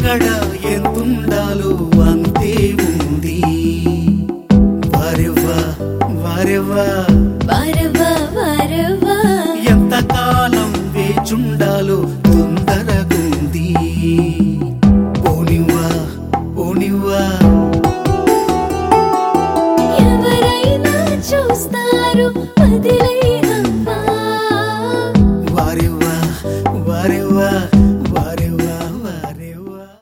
ఎక్కడ ఎంతుండాలో అంతే ఉంది. వారెవ్వా వారెవ్వా వారవా వారవా ఎంతకాలం వేచుండాలో తొందరగుంది. పోనివ్వా పోనివ్వా ఎవరైనా చూస్తారు